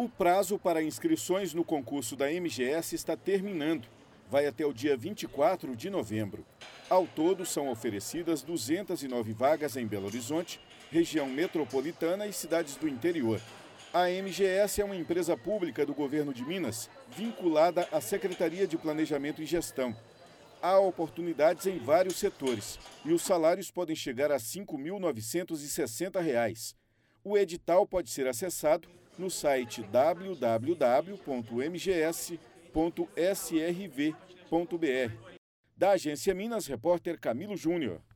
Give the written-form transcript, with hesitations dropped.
O prazo para inscrições no concurso da MGS está terminando. Vai até o dia 24 de novembro. Ao todo, são oferecidas 209 vagas em Belo Horizonte, região metropolitana e cidades do interior. A MGS é uma empresa pública do governo de Minas, vinculada à Secretaria de Planejamento e Gestão. Há oportunidades em vários setores e os salários podem chegar a R$ 5.960. O edital pode ser acessado no site www.mgs.srv.br. Da Agência Minas, repórter Camilo Júnior.